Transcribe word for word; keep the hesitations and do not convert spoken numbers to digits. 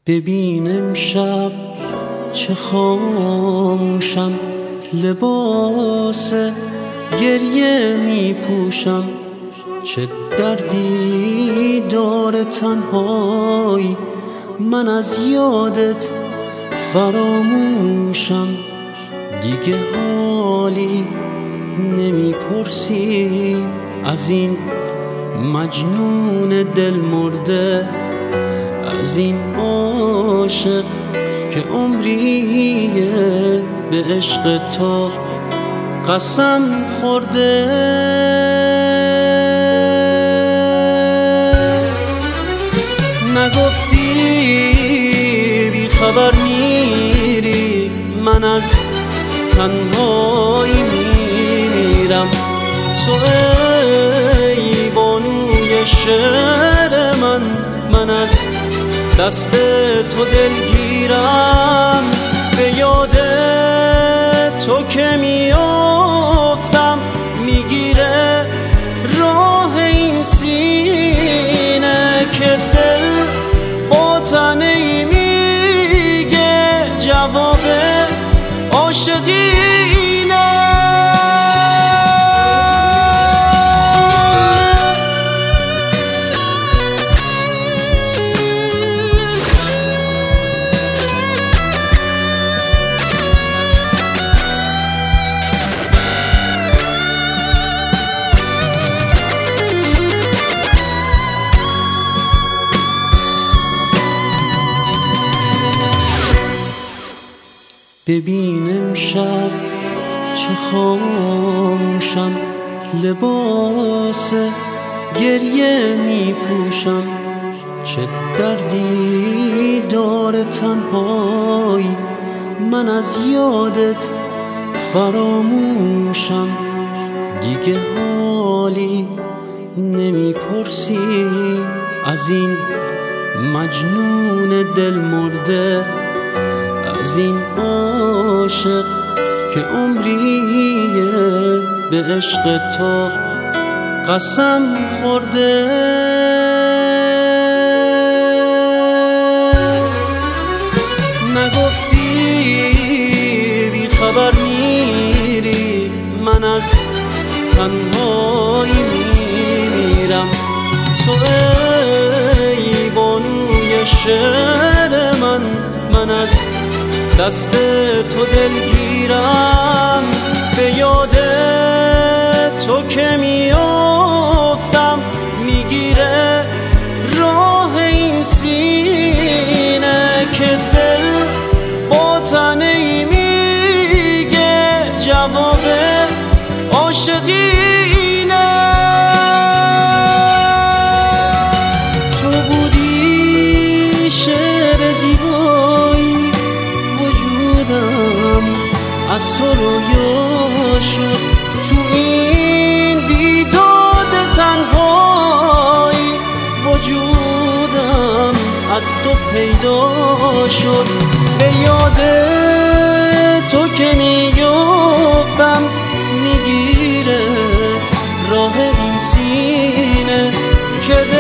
ببین امشب چه خاموشم، لباس گریه می پوشم. چه دردی داره تنهایی، من از یادت فراموشم. دیگه حالی نمی پرسی از این مجنون دل مرده، از این عاشق که عمریه به عشق تو قسم خورده. نگفتی بی خبر میری، من از تنهایی میمیرم. تو ای بانوی شعر من، من از دست تو دلگیرم. به یاد تو که میافتم، میگیره راه این سینه که دل با تنه‌ای میگه جواب عاشقینه. ببین امشب چه خاموشم، لباس گریه می پوشم. چه دردی داره تنهایی، من از یادت فراموشم. دیگه حالی نمی پرسی از این مجنون دل مرده، از این عاشق که عمریه به عشق تو قسم خورده. نگفتی بی خبر میری، من از تنهایی میمیرم. تو ای بانوی شعر من، من از دست تو دلگیرم. به یاد تو که میافتم، میگیره راه این سینه که دل با تنه‌ای میگه جواب عاشقینه. تو بودی شعر زیبایی، از تو رویا شد تو این بیداد تنهایی. وجودم از تو پیدا شد، به یاد تو که میافتم، میگیره راه این سینه که